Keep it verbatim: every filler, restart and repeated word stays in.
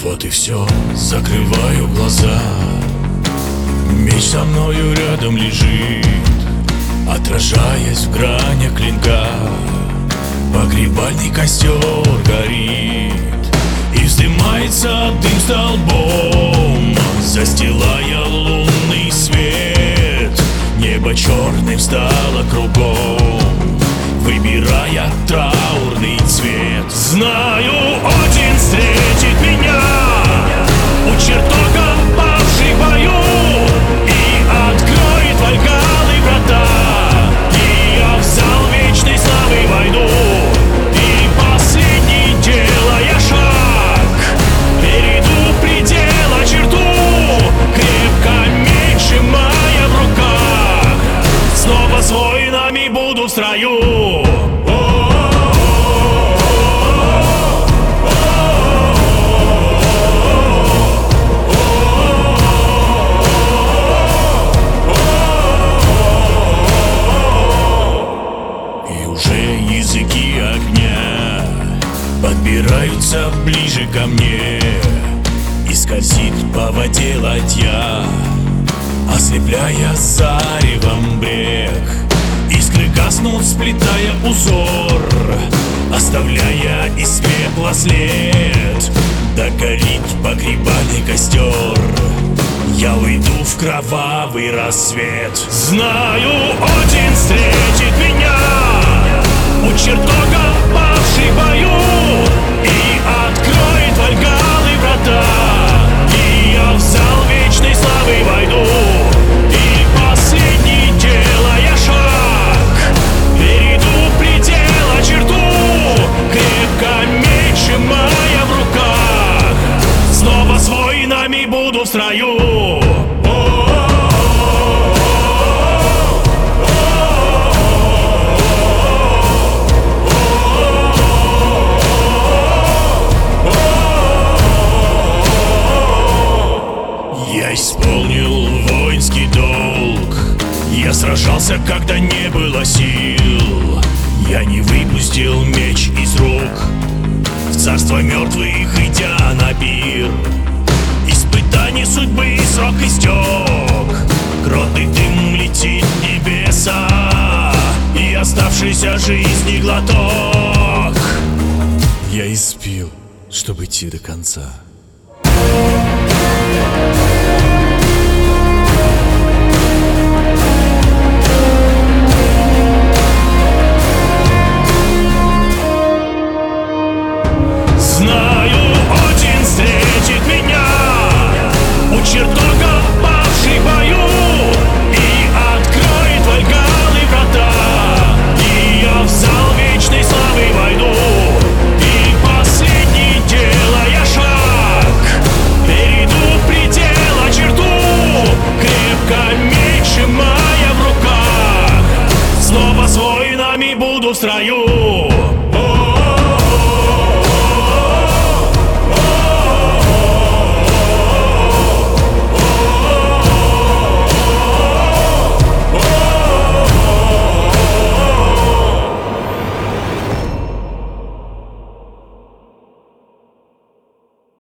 Вот и все, закрываю глаза. Меч со мною рядом лежит, отражаясь в гранях клинка. Погребальный костер горит, и вздымается дым столбом, застилая лунный свет. Небо черным стало кругом, выбирая траурный цвет. Знаю, Один встретит меня у чертога павших в бою и откроет Вальгаллы врата, и я в зал вечной славы войду. И последний, делая шаг, перейду предела черту, крепко меч сжимая в руках, снова с воинами буду в строю. Языки огня подбираются ближе ко мне, и скользит по воде ладья, ослепляя заревом брег. Искры гаснут, сплетая узор, оставляя из пепла след. Догорит погребальный костер, я уйду в кровавый рассвет. Знаю, Один встретит меня у чертога павших в бою и откроет Вальгаллы врата, и я в зал вечной славы войду. И последний, делая шаг, перейду предела черту, крепко меч сжимая в руках, снова с воинами буду в строю. Я исполнил воинский долг, я сражался, когда не было сил. Я не выпустил меч из рук, в царство мертвых идя на пир. Испытаний судьбы срок истек, гротный дым летит в небеса, и оставшейся жизни глоток я испил, чтобы идти до конца.